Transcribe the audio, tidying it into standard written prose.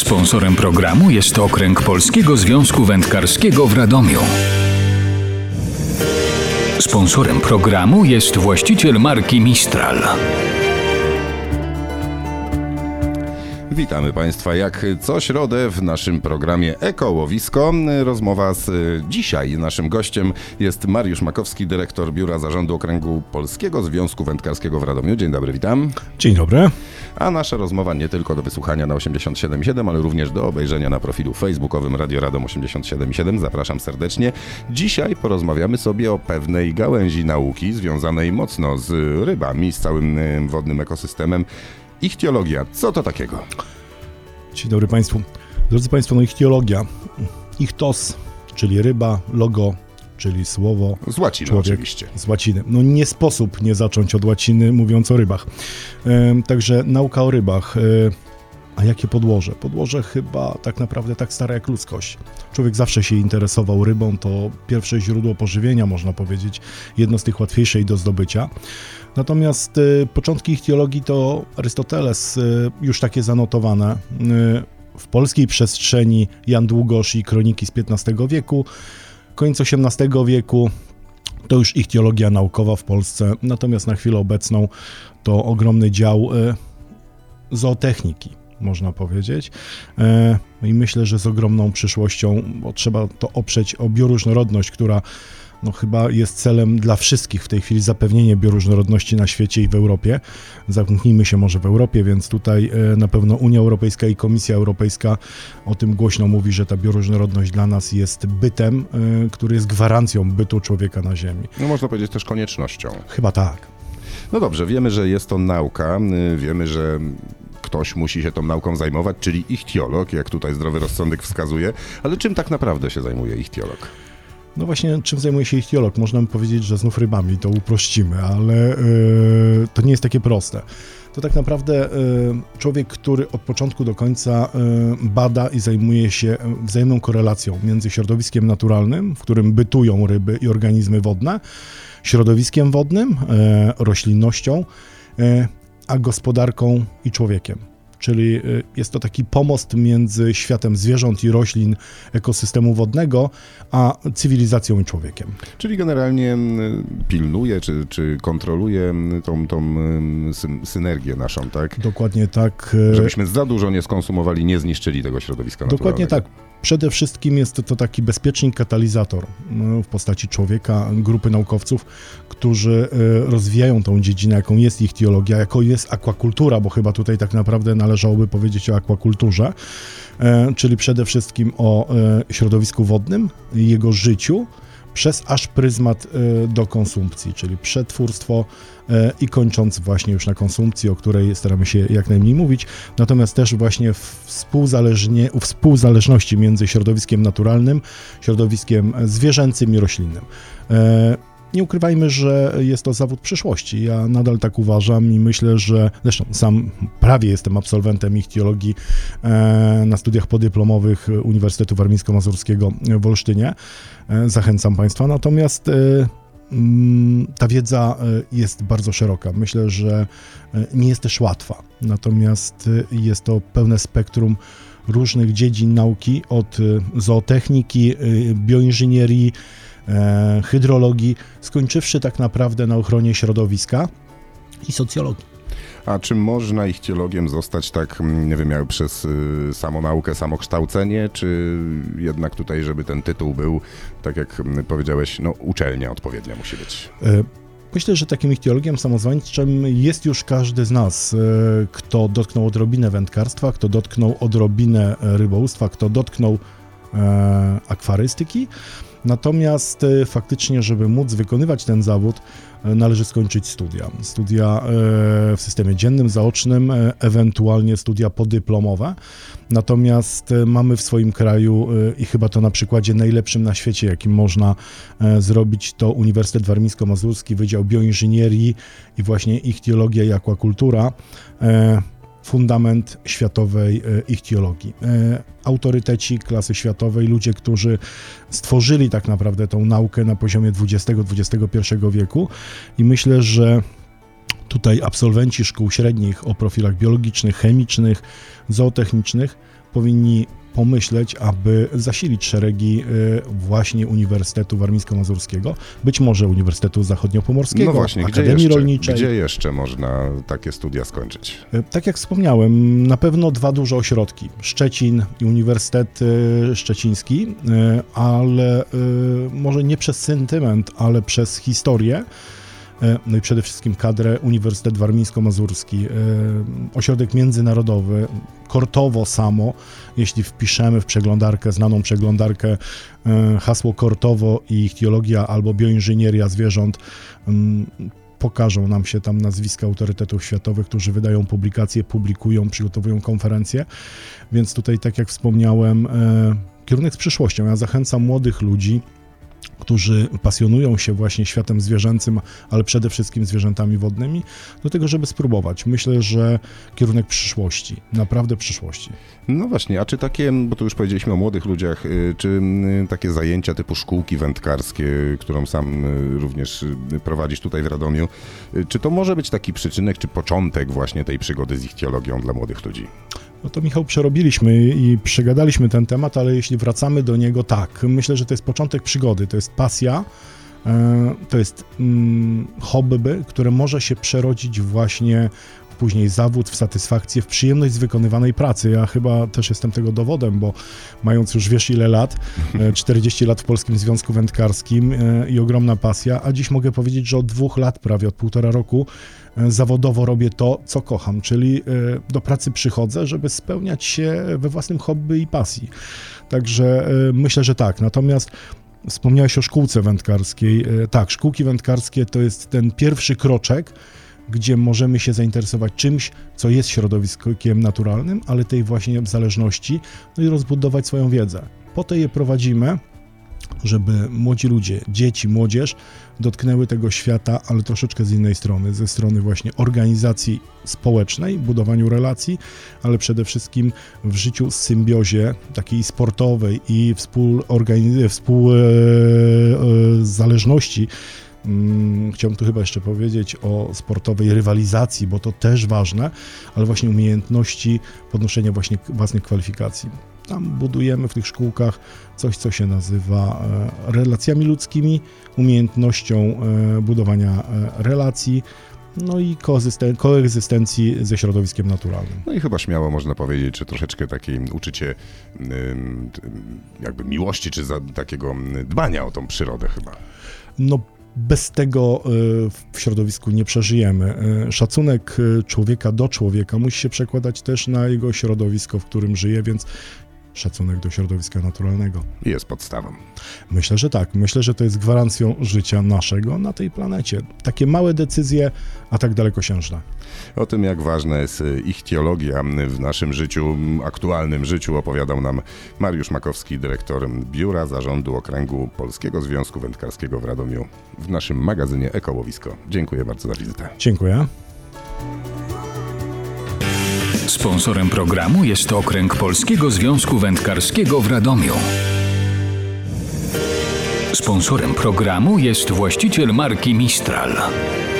Sponsorem programu jest Okręg Polskiego Związku Wędkarskiego w Radomiu. Sponsorem programu jest właściciel marki Mistral. Witamy Państwa jak co środę w naszym programie Ekołowisko. Rozmowa z dzisiaj. Naszym gościem jest Mariusz Makowski, dyrektor Biura Zarządu Okręgu Polskiego Związku Wędkarskiego w Radomiu. Dzień dobry, witam. Dzień dobry. A nasza rozmowa nie tylko do wysłuchania na 87.7, ale również do obejrzenia na profilu facebookowym Radio Radom 87.7. Zapraszam serdecznie. Dzisiaj porozmawiamy sobie o pewnej gałęzi nauki związanej mocno z rybami, z całym wodnym ekosystemem. Ichtiologia. Co to takiego? Dzień dobry Państwu. Drodzy Państwo, ichtiologia. Ichtos, czyli ryba, logo, czyli słowo. Z łaciny człowiek, oczywiście. Z łaciny. Nie sposób nie zacząć od łaciny, mówiąc o rybach. Także nauka o rybach. A jakie podłoże? Podłoże chyba tak naprawdę tak stare jak ludzkość. Człowiek zawsze się interesował rybą, to pierwsze źródło pożywienia, można powiedzieć, jedno z tych łatwiejszych do zdobycia. Natomiast początki ichtiologii to Arystoteles, już takie zanotowane. W polskiej przestrzeni Jan Długosz i kroniki z XV wieku, koniec XVIII wieku to już ichtiologia naukowa w Polsce. Natomiast na chwilę obecną to ogromny dział zootechniki, można powiedzieć. I myślę, że z ogromną przyszłością, bo trzeba to oprzeć o bioróżnorodność, która chyba jest celem dla wszystkich w tej chwili, zapewnienie bioróżnorodności na świecie i w Europie. Zamknijmy się może w Europie, więc tutaj na pewno Unia Europejska i Komisja Europejska o tym głośno mówi, że ta bioróżnorodność dla nas jest bytem, który jest gwarancją bytu człowieka na Ziemi. Można powiedzieć też koniecznością. Chyba tak. No dobrze, wiemy, że jest to nauka, wiemy, że ktoś musi się tą nauką zajmować, czyli ichtiolog, jak tutaj zdrowy rozsądek wskazuje, ale czym tak naprawdę się zajmuje ichtiolog? No właśnie, czym zajmuje się ichtiolog? Można by powiedzieć, że znów rybami, to uprościmy, ale to nie jest takie proste. To tak naprawdę człowiek, który od początku do końca bada i zajmuje się wzajemną korelacją między środowiskiem naturalnym, w którym bytują ryby i organizmy wodne, środowiskiem wodnym, roślinnością, a gospodarką i człowiekiem. Czyli jest to taki pomost między światem zwierząt i roślin ekosystemu wodnego, a cywilizacją i człowiekiem. Czyli generalnie pilnuje, czy kontroluje tą synergię naszą, tak? Dokładnie tak. Żebyśmy za dużo nie skonsumowali, nie zniszczyli tego środowiska naturalnego. Dokładnie tak. Przede wszystkim jest to taki bezpiecznik, katalizator w postaci człowieka, grupy naukowców, którzy rozwijają tą dziedzinę, jaką jest ichtiologia, jaką jest akwakultura, bo chyba tutaj tak naprawdę należałoby powiedzieć o akwakulturze, czyli przede wszystkim o środowisku wodnym, jego życiu, przez aż pryzmat do konsumpcji, czyli przetwórstwo i kończąc właśnie już na konsumpcji, o której staramy się jak najmniej mówić, natomiast też właśnie w współzależności między środowiskiem naturalnym, środowiskiem zwierzęcym i roślinnym. Nie ukrywajmy, że jest to zawód przyszłości. Ja nadal tak uważam i myślę, że zresztą sam prawie jestem absolwentem ichtiologii na studiach podyplomowych Uniwersytetu Warmińsko-Mazurskiego w Olsztynie. Zachęcam Państwa. Natomiast ta wiedza jest bardzo szeroka. Myślę, że nie jest też łatwa. Natomiast jest to pełne spektrum różnych dziedzin nauki, od zootechniki, bioinżynierii, hydrologii, skończywszy tak naprawdę na ochronie środowiska i socjologii. A czy można ichtiologiem zostać tak, nie wiem, przez samą naukę, samokształcenie, czy jednak tutaj, żeby ten tytuł był, tak jak powiedziałeś, uczelnia odpowiednia musi być? Myślę, że takim ichtiologiem samozwańczym jest już każdy z nas, kto dotknął odrobinę wędkarstwa, kto dotknął odrobinę rybołówstwa, kto dotknął akwarystyki. Natomiast faktycznie, żeby móc wykonywać ten zawód, należy skończyć studia. Studia w systemie dziennym, zaocznym, ewentualnie studia podyplomowe. Natomiast mamy w swoim kraju i chyba to na przykładzie najlepszym na świecie, jakim można zrobić, to Uniwersytet Warmińsko-Mazurski, Wydział Bioinżynierii i właśnie ichtiologia i akwakultura. Fundament światowej ichtiologii. Autoryteci klasy światowej, ludzie, którzy stworzyli tak naprawdę tą naukę na poziomie XX-XXI wieku i myślę, że Tutaj absolwenci szkół średnich o profilach biologicznych, chemicznych, zootechnicznych powinni pomyśleć, aby zasilić szeregi właśnie Uniwersytetu Warmińsko-Mazurskiego, być może Uniwersytetu Zachodniopomorskiego, No właśnie, Akademii Rolniczej. Gdzie jeszcze można takie studia skończyć? Tak jak wspomniałem, na pewno 2 duże ośrodki, Szczecin i Uniwersytet Szczeciński, ale może nie przez sentyment, ale przez historię. No i przede wszystkim kadrę Uniwersytet Warmińsko-Mazurski, ośrodek międzynarodowy, Kortowo samo, jeśli wpiszemy w przeglądarkę, znaną przeglądarkę hasło Kortowo i ichtiologia albo bioinżynieria zwierząt, pokażą nam się tam nazwiska autorytetów światowych, którzy wydają publikacje, publikują, przygotowują konferencje, więc tutaj, tak jak wspomniałem, kierunek z przyszłością. Ja zachęcam młodych ludzi, którzy pasjonują się właśnie światem zwierzęcym, ale przede wszystkim zwierzętami wodnymi, do tego, żeby spróbować. Myślę, że kierunek przyszłości, naprawdę przyszłości. No właśnie, a czy takie, bo tu już powiedzieliśmy o młodych ludziach, czy takie zajęcia typu szkółki wędkarskie, którą sam również prowadzisz tutaj w Radomiu, czy to może być taki przyczynek, czy początek właśnie tej przygody z ichtiologią dla młodych ludzi? No to, Michał, przerobiliśmy i przegadaliśmy ten temat, ale jeśli wracamy do niego, tak, myślę, że to jest początek przygody, to jest pasja, to jest hobby, które może się przerodzić właśnie w później zawód, w satysfakcję, w przyjemność z wykonywanej pracy. Ja chyba też jestem tego dowodem, bo mając już wiesz ile lat, 40 lat w Polskim Związku Wędkarskim i ogromna pasja, a dziś mogę powiedzieć, że od 2 lat, prawie od 1,5 roku, zawodowo robię to, co kocham, czyli do pracy przychodzę, żeby spełniać się we własnym hobby i pasji. Także myślę, że tak. Natomiast wspomniałeś o szkółce wędkarskiej. Tak, szkółki wędkarskie to jest ten pierwszy kroczek, gdzie możemy się zainteresować czymś, co jest środowiskiem naturalnym, ale tej właśnie zależności, no i rozbudować swoją wiedzę. Po to je prowadzimy, żeby młodzi ludzie, dzieci, młodzież dotknęły tego świata, ale troszeczkę z innej strony, ze strony właśnie organizacji społecznej, budowaniu relacji, ale przede wszystkim w życiu symbiozie takiej sportowej i współzależności. Chciałbym tu chyba jeszcze powiedzieć o sportowej rywalizacji, bo to też ważne, ale właśnie umiejętności podnoszenia właśnie własnych kwalifikacji. Tam budujemy w tych szkółkach coś, co się nazywa relacjami ludzkimi, umiejętnością budowania relacji, no i koegzystencji ze środowiskiem naturalnym. No i chyba śmiało można powiedzieć, że troszeczkę takiej uczycie jakby miłości, czy takiego dbania o tą przyrodę chyba. No, bez tego w środowisku nie przeżyjemy. Szacunek człowieka do człowieka musi się przekładać też na jego środowisko, w którym żyje, więc szacunek do środowiska naturalnego. Jest podstawą. Myślę, że tak. Myślę, że to jest gwarancją życia naszego na tej planecie. Takie małe decyzje, a tak dalekosiężne. O tym, jak ważna jest ichtiologia w naszym życiu, aktualnym życiu, opowiadał nam Mariusz Makowski, dyrektor Biura Zarządu Okręgu Polskiego Związku Wędkarskiego w Radomiu w naszym magazynie Ekołowisko. Dziękuję bardzo za wizytę. Dziękuję. Sponsorem programu jest Okręg Polskiego Związku Wędkarskiego w Radomiu. Sponsorem programu jest właściciel marki Mistral.